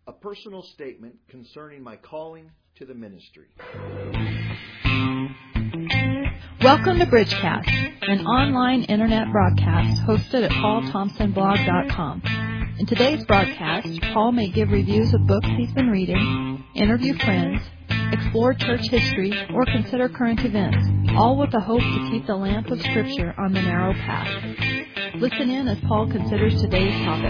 a personal statement concerning my calling to the ministry. Welcome to Bridgecast, an online internet broadcast hosted at paulthompsonblog.com. In today's broadcast, Paul may give reviews of books he's been reading, interview friends, explore church history, or consider current events, all with the hope to keep the lamp of Scripture on the narrow path. Listen in as Paul considers today's topic.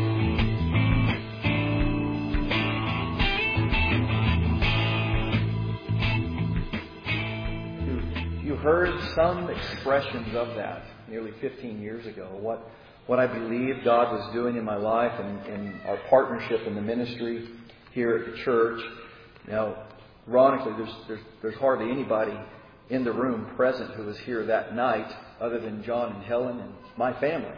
You heard some expressions of that nearly 15 years ago. What I believe God was doing in my life and in our partnership in the ministry here at the church. Now, ironically, there's hardly anybody in the room present who was here that night other than John and Helen and my family.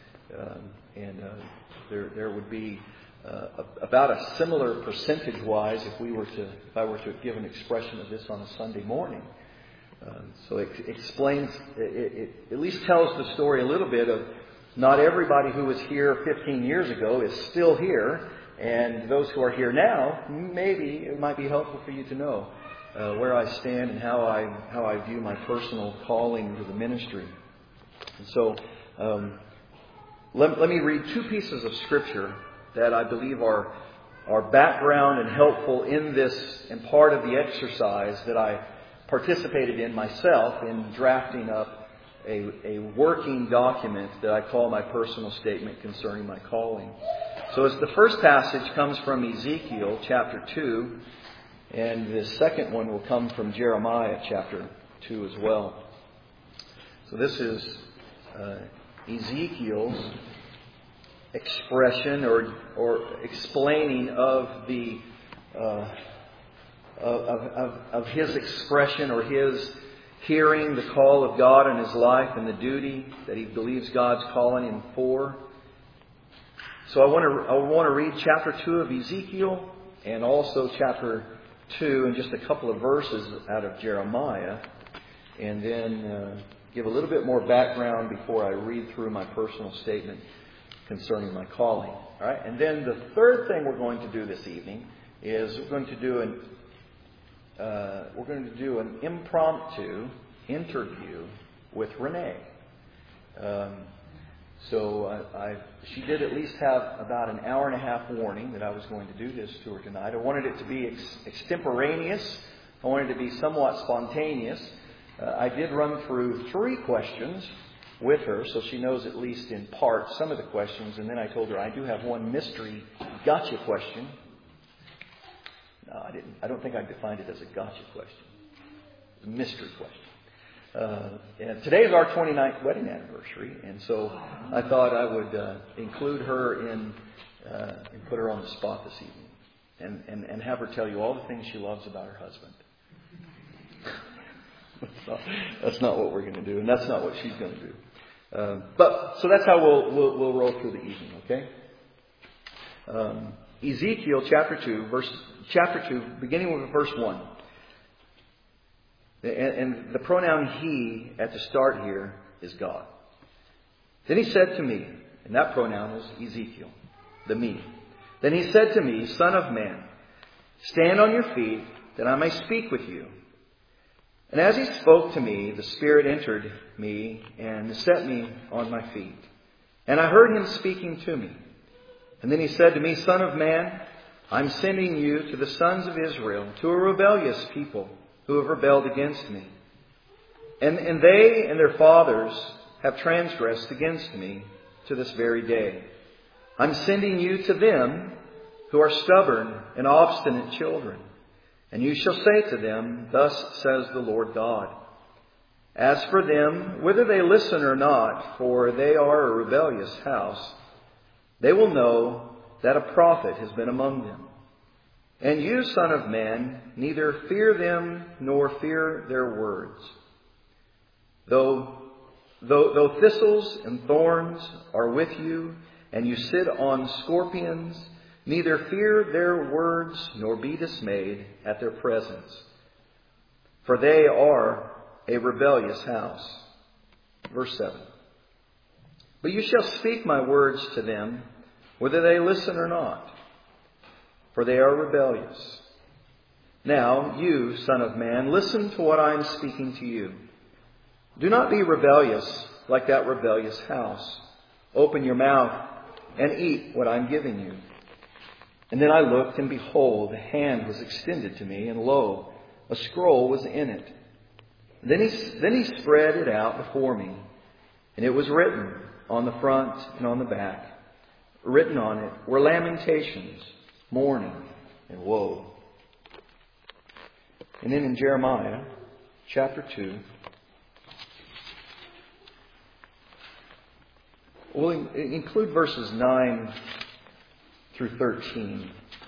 There would be about a similar percentage-wise if I were to give an expression of this on a Sunday morning. So it explains, it at least tells the story a little bit of not everybody who was here 15 years ago is still here, and those who are here now, maybe it might be helpful for you to know where I stand and how I view my personal calling to the ministry. And so let me read two pieces of Scripture that I believe are background and helpful in this and part of the exercise that I participated in myself in drafting up a working document that I call my personal statement concerning my calling. So as the first passage comes from Ezekiel chapter 2, and the second one will come from Jeremiah chapter 2 as well. So this is Ezekiel's expression or explaining of the of his expression or his hearing the call of God in his life and the duty that he believes God's calling him for. So I want to read chapter 2 of Ezekiel and also chapter 2 and just a couple of verses out of Jeremiah, and then give a little bit more background before I read through my personal statement concerning my calling. All right, and then the third thing we're going to do this evening is we're going to do an impromptu interview with Renee. She did at least have about an hour and a half warning that I was going to do this to her tonight. I wanted it to be extemporaneous. I wanted it to be somewhat spontaneous. I did run through 3 questions with her, so she knows at least in part some of the questions. And then I told her I do have one mystery gotcha question. No, I didn't. I don't think I defined it as a gotcha question. It's a mystery question. And today is our 29th wedding anniversary, and so I thought I would include her and put her on the spot this evening, and have her tell you all the things she loves about her husband. That's not what we're going to do, and that's not what she's going to do. So that's how we'll roll through the evening. Okay. Ezekiel chapter 2, beginning with verse 1. And the pronoun he at the start here is God. Then he said to me, and that pronoun is Ezekiel, the me. Then he said to me, Son of man, stand on your feet that I may speak with you. And as he spoke to me, the Spirit entered me and set me on my feet. And I heard him speaking to me. And then he said to me, Son of man, I'm sending you to the sons of Israel, to a rebellious people who have rebelled against me. And they and their fathers have transgressed against me to this very day. I'm sending you to them who are stubborn and obstinate children. And you shall say to them, Thus says the Lord God. As for them, whether they listen or not, for they are a rebellious house, they will know that a prophet has been among them. And you, son of man, neither fear them nor fear their words. Though thistles and thorns are with you, and you sit on scorpions, neither fear their words nor be dismayed at their presence. For they are a rebellious house. Verse 7. But you shall speak my words to them, whether they listen or not. for they are rebellious. Now, you, Son of Man, listen to what I am speaking to you. Do not be rebellious like that rebellious house. Open your mouth and eat what I am giving you. And then I looked, and behold, a hand was extended to me, and lo, a scroll was in it. Then he spread it out before me, and it was written on the front and on the back. Written on it were lamentations, mourning, and woe. And then in Jeremiah chapter 2, we'll include verses 9 through 13.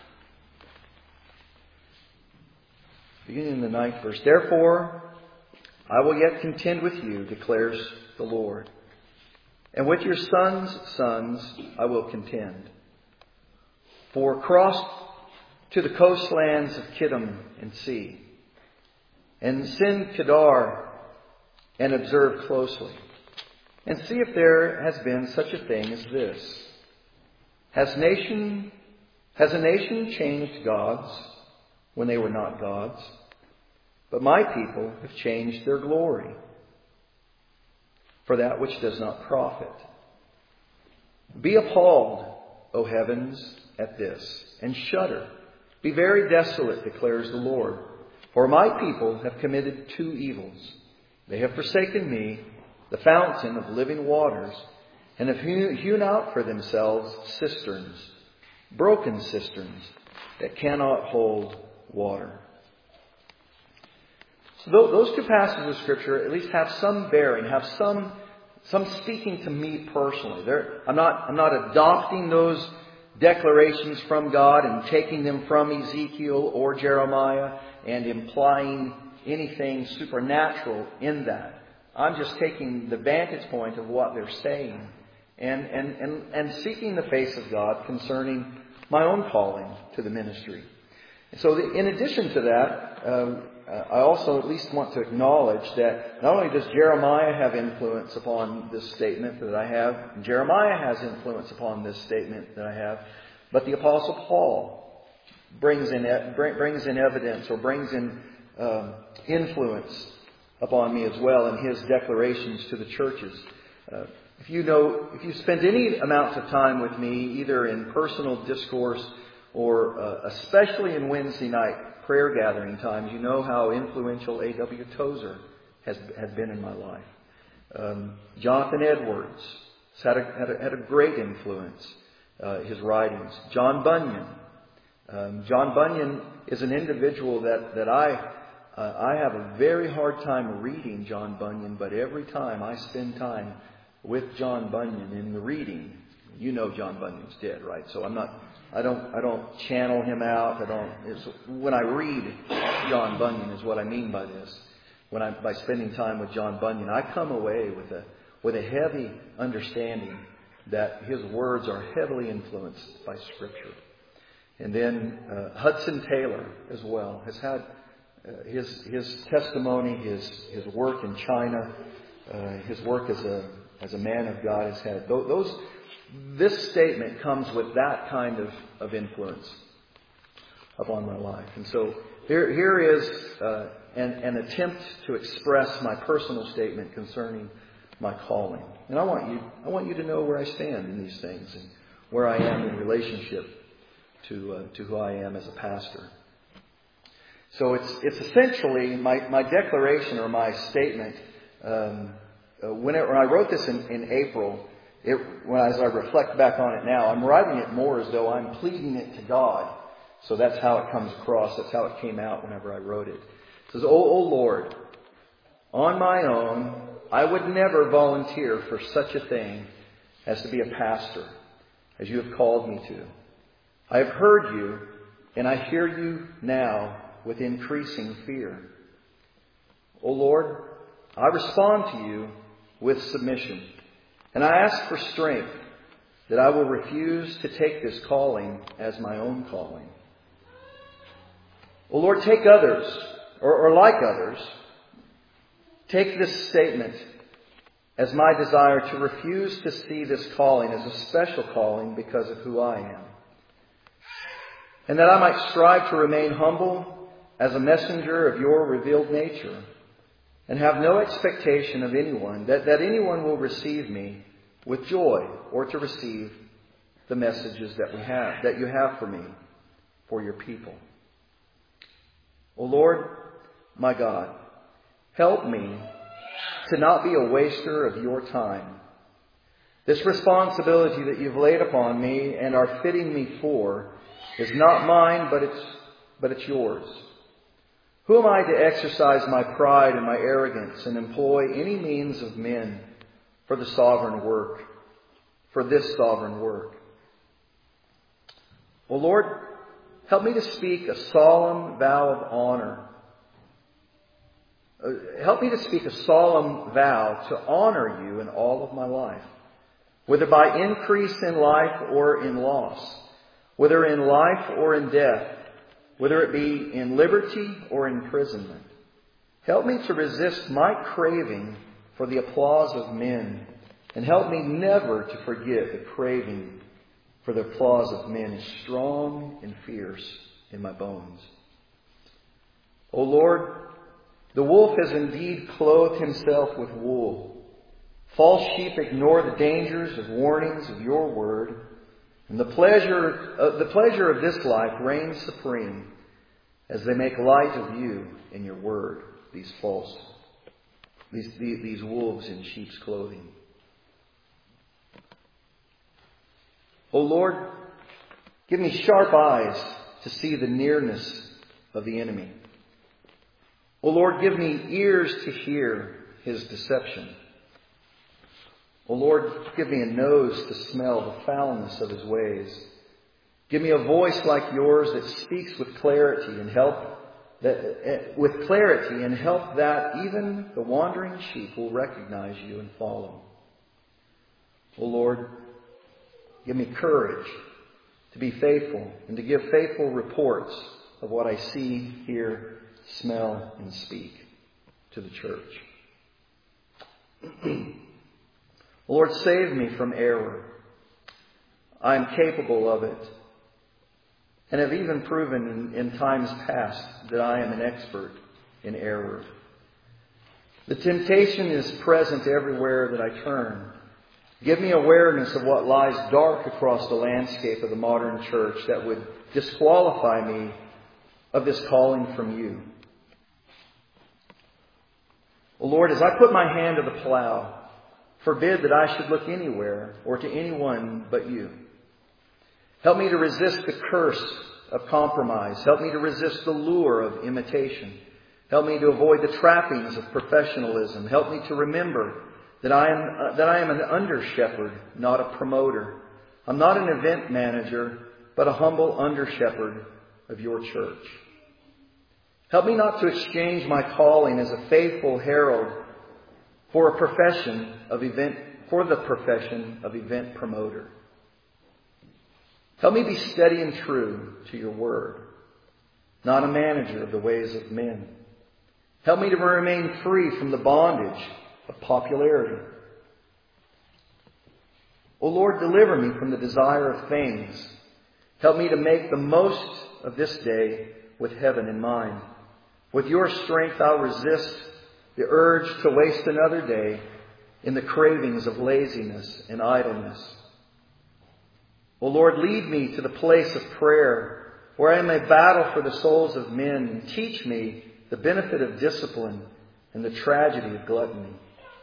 Beginning in the 9th verse. Therefore, I will yet contend with you, declares the Lord. And with your sons' sons I will contend. For cross to the coastlands of Kittim and see, and send Kedar and observe closely, and see if there has been such a thing as this. Has a nation changed gods when they were not gods? But my people have changed their glory for that which does not profit. Be appalled, O heavens, at this, and shudder. Be very desolate, declares the Lord. For my people have committed two evils. They have forsaken me, the fountain of living waters, and have hewn out for themselves cisterns, broken cisterns that cannot hold water. So those two passages of Scripture at least have some bearing, have some speaking to me personally. I'm not adopting those declarations from God and taking them from Ezekiel or Jeremiah and implying anything supernatural in that. I'm just taking the vantage point of what they're saying and seeking the face of God concerning my own calling to the ministry. So in addition to that, I also at least want to acknowledge that not only does Jeremiah have influence upon this statement that I have, Jeremiah has influence upon this statement that I have, but the Apostle Paul brings in evidence or brings in influence upon me as well in his declarations to the churches. If you spend any amount of time with me, either in personal discourse or especially in Wednesday night prayer gathering times, you know how influential A.W. Tozer has been in my life. Jonathan Edwards has had a great influence. His writings. John Bunyan. John Bunyan is an individual that I have a very hard time reading John Bunyan, but every time I spend time with John Bunyan in the reading, you know John Bunyan's dead, right? So I don't channel him out. When I read John Bunyan is what I mean by this. By spending time with John Bunyan, I come away with a heavy understanding that his words are heavily influenced by Scripture. And then Hudson Taylor as well has had his testimony, his work in China, his work as a man of God has had this statement comes with that kind of influence upon my life. And so here is an attempt to express my personal statement concerning my calling. And I want you to know where I stand in these things and where I am in relationship to who I am as a pastor. So it's essentially my declaration or my statement. When I wrote this in April, as I reflect back on it now, I'm writing it more as though I'm pleading it to God. So that's how it comes across. That's how it came out whenever I wrote it. It says, O Lord, on my own, I would never volunteer for such a thing as to be a pastor, as you have called me to. I have heard you, and I hear you now with increasing fear. O Lord, I respond to you with submission, and I ask for strength that I will refuse to take this calling as my own calling. O Lord, take others, or like others, take this statement as my desire to refuse to see this calling as a special calling because of who I am. and that I might strive to remain humble as a messenger of your revealed nature, and have no expectation of anyone, that anyone will receive me with joy, or to receive the messages that you have for me, for your people. O Lord, my God, help me to not be a waster of your time. This responsibility that you've laid upon me and are fitting me for is not mine, but it's yours. Who am I to exercise my pride and my arrogance and employ any means of men for this sovereign work? O Lord, help me to speak a solemn vow of honor. Help me to speak a solemn vow to honor you in all of my life, whether by increase in life or in loss, whether in life or in death, whether it be in liberty or imprisonment. Help me to resist my craving for the applause of men, and help me never to forget the craving for the applause of men is strong and fierce in my bones. O Lord, the wolf has indeed clothed himself with wool. False sheep ignore the dangers of warnings of your word, and the pleasure of this life reigns supreme as they make light of you and your word, these wolves in sheep's clothing. O Lord, give me sharp eyes to see the nearness of the enemy. O Lord, give me ears to hear his deception. O Lord, give me a nose to smell the foulness of his ways. Give me a voice like yours that speaks with clarity and help that even the wandering sheep will recognize you and follow. O Lord, give me courage to be faithful and to give faithful reports of what I see, hear, smell, and speak to the church. Lord, save me from error. I am capable of it, and have even proven in times past that I am an expert in error. The temptation is present everywhere that I turn. Give me awareness of what lies dark across the landscape of the modern church that would disqualify me of this calling from you. O Lord, as I put my hand to the plow, forbid that I should look anywhere or to anyone but you. Help me to resist the curse of compromise. Help me to resist the lure of imitation. Help me to avoid the trappings of professionalism. Help me to remember that I am an under-shepherd, not a promoter. I'm not an event manager, but a humble under-shepherd of your church. Help me not to exchange my calling as a faithful herald for the profession of event promoter. Help me be steady and true to your word, not a manager of the ways of men. Help me to remain free from the bondage of popularity. O Lord, deliver me from the desire of things. Help me to make the most of this day with heaven in mind. With your strength, I'll resist the urge to waste another day in the cravings of laziness and idleness. O Lord, lead me to the place of prayer where I may battle for the souls of men, and teach me the benefit of discipline and the tragedy of gluttony.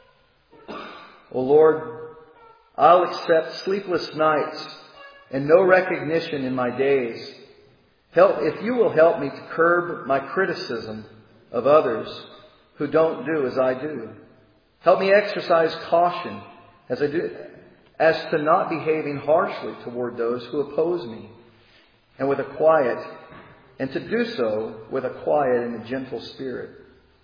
O Lord, I'll accept sleepless nights and no recognition in my days. If you will help me to curb my criticism of others who don't do as I do. Help me exercise caution as to not behaving harshly toward those who oppose me, and to do so with a quiet and a gentle spirit.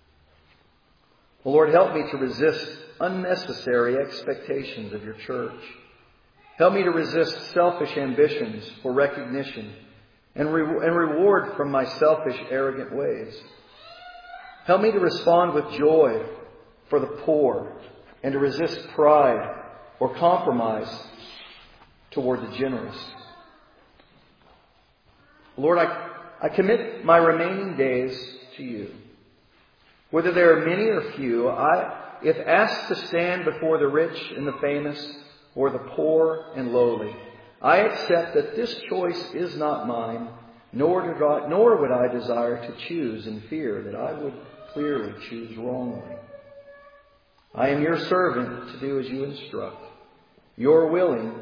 O Lord, help me to resist unnecessary expectations of your church. Help me to resist selfish ambitions for recognition and reward from my selfish, arrogant ways. Help me to respond with joy for the poor and to resist pride or compromise toward the generous. Lord, I commit my remaining days to you. Whether there are many or few, if asked to stand before the rich and the famous or the poor and lowly, I accept that this choice is not mine, nor would I desire to choose in fear that I would clearly choose wrongly. I am your servant to do as you instruct. Your will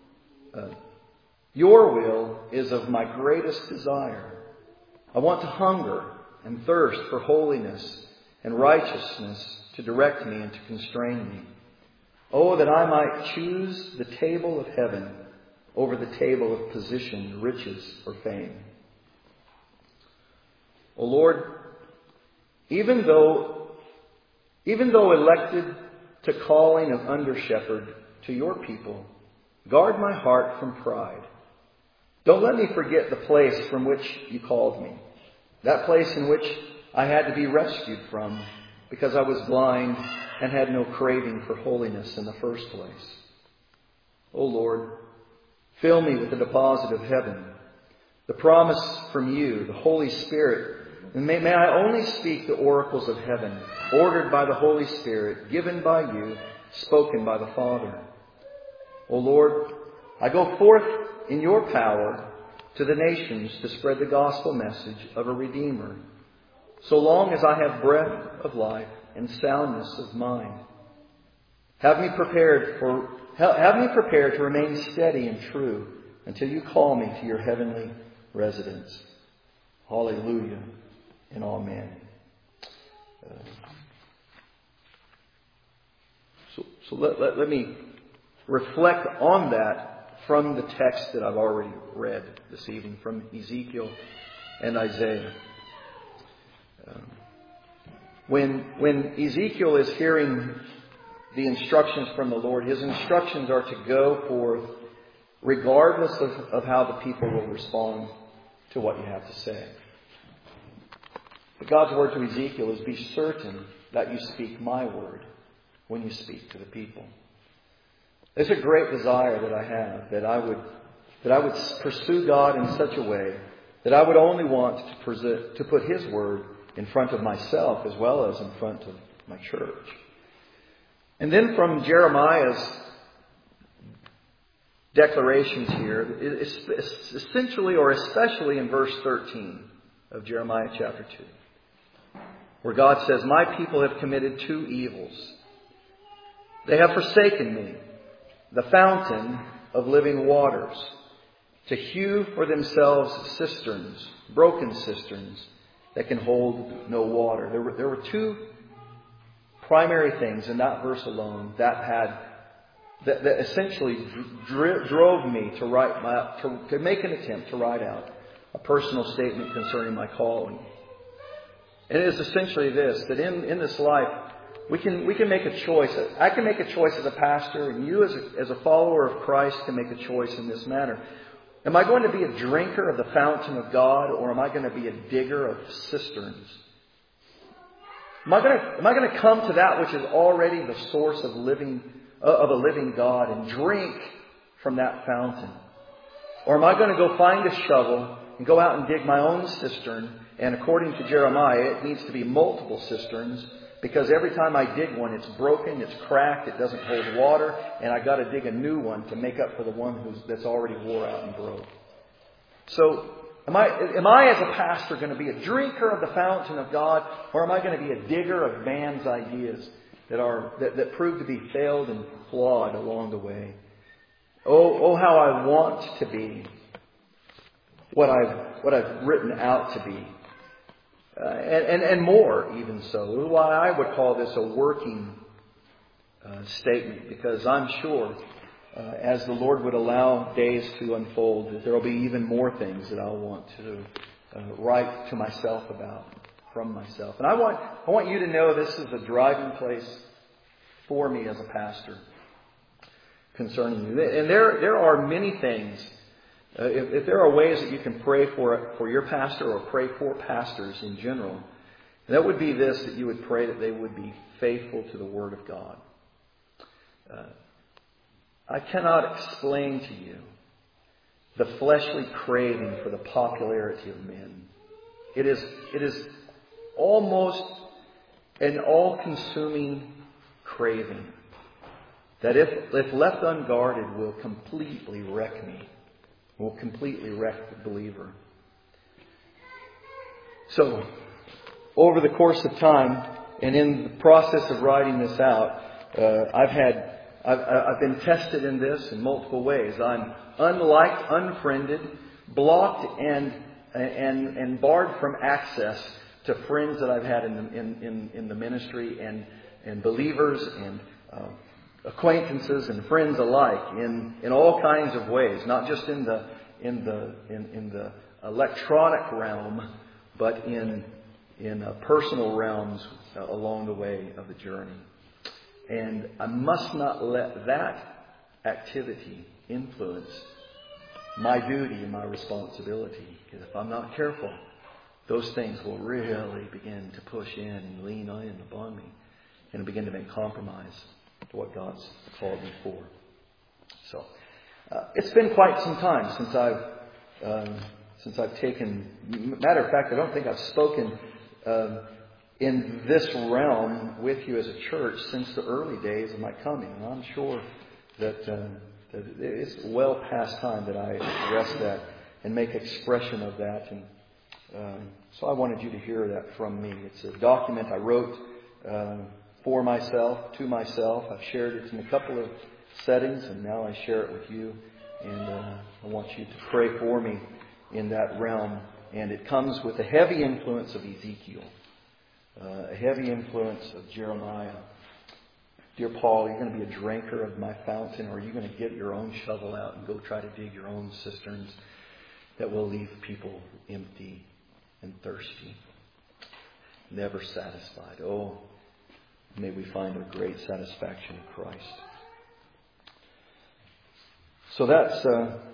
is of my greatest desire. I want to hunger and thirst for holiness and righteousness to direct me and to constrain me. Oh, that I might choose the table of heaven over the table of position, riches, or fame. O Lord, even though elected to calling of under-shepherd to your people, guard my heart from pride. Don't let me forget the place from which you called me, that place in which I had to be rescued from because I was blind and had no craving for holiness in the first place. O Lord, fill me with the deposit of heaven, the promise from you, the Holy Spirit. And may I only speak the oracles of heaven, ordered by the Holy Spirit, given by you, spoken by the Father. O Lord, I go forth in your power to the nations to spread the gospel message of a Redeemer, so long as I have breath of life and soundness of mind. Have me prepared to remain steady and true until you call me to your heavenly residence. Hallelujah and amen. So let me reflect on that from the text that I've already read this evening from Ezekiel and Isaiah. When Ezekiel is hearing the instructions from the Lord, his instructions are to go forth regardless of how the people will respond to what you have to say. But God's word to Ezekiel is, be certain that you speak my word when you speak to the people. It's a great desire that I have, that I would pursue God in such a way that I would only want to put His word in front of myself as well as in front of my church. And then from Jeremiah's declarations here, essentially or especially in verse 13 of Jeremiah chapter 2, where God says, my people have committed two evils. They have forsaken me, the fountain of living waters, to hew for themselves cisterns, broken cisterns, that can hold no water. There were two primary things in that verse alone that essentially drove me to make an attempt to write out a personal statement concerning my calling. And it is essentially this, that in this life, we can make a choice. I can make a choice as a pastor, and you as a follower of Christ can make a choice in this manner. Am I going to be a drinker of the fountain of God, or am I going to be a digger of cisterns? Am I going to come to that which is already the source of a living God and drink from that fountain? Or am I going to go find a shovel and go out and dig my own cistern? And according to Jeremiah, it needs to be multiple cisterns, because every time I dig one, it's broken, it's cracked, it doesn't hold water, and I got to dig a new one to make up for the one that's already wore out and broke. So, am I as a pastor going to be a drinker of the fountain of God, or am I going to be a digger of man's ideas that prove to be failed and flawed along the way? Oh, how I want to be what I've written out to be. And more, even so. Why I would call this a working statement, because I'm sure as the Lord would allow days to unfold, that there will be even more things that I'll want to write to myself about from myself. And I want you to know this is a driving place for me as a pastor concerning you. And there are many things. If there are ways that you can pray for your pastor or pray for pastors in general, that would be this, that you would pray that they would be faithful to the Word of God. I cannot explain to you the fleshly craving for the popularity of men. It is almost an all-consuming craving that if left unguarded will completely wreck me, will completely wreck the believer. So, over the course of time, and in the process of writing this out, I've been tested in this in multiple ways. I'm unliked, unfriended, blocked, and barred from access to friends that I've had in the ministry and believers and acquaintances and friends alike in all kinds of ways, not just in the electronic realm, but in personal realms along the way of the journey. And I must not let that activity influence my duty and my responsibility. Because if I'm not careful, those things will really begin to push in and lean in upon me and begin to make compromise to what God's called me for. So, it's been quite some time since I've taken. Matter of fact, I don't think I've spoken in this realm with you as a church since the early days of my coming. And I'm sure that it's well past time that I address that and make expression of that. And so I wanted you to hear that from me. It's a document I wrote for myself, to myself. I've shared it in a couple of settings, and now I share it with you. And I want you to pray for me in that realm. And it comes with a heavy influence of Ezekiel, a heavy influence of Jeremiah. Dear Paul, are you going to be a drinker of my fountain, or are you going to get your own shovel out and go try to dig your own cisterns that will leave people empty and thirsty, never satisfied? Oh, may we find our great satisfaction in Christ. So that's,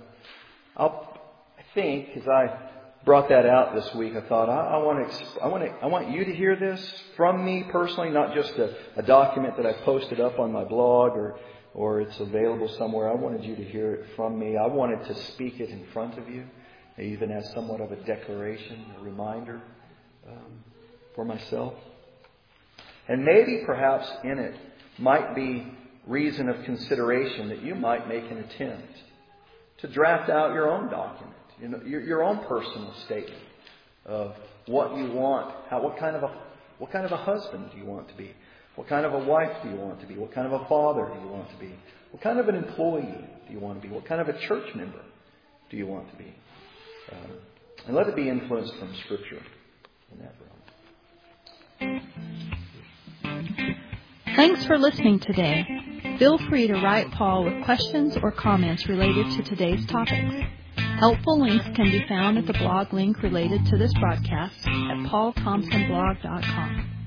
I think, as I brought that out this week, I thought I want you to hear this from me personally, not just a document that I posted up on my blog or it's available somewhere. I wanted you to hear it from me. I wanted to speak it in front of you, even as somewhat of a declaration, a reminder for myself. And maybe perhaps in it might be reason of consideration that you might make an attempt to draft out your own document. You know, your own personal statement of what you want, what kind of a husband do you want to be? What kind of a wife do you want to be? What kind of a father do you want to be? What kind of an employee do you want to be? What kind of a church member do you want to be? And let it be influenced from Scripture in that realm. Thanks for listening today. Feel free to write Paul with questions or comments related to today's topics. Helpful links can be found at the blog link related to this broadcast at paulthompsonblog.com.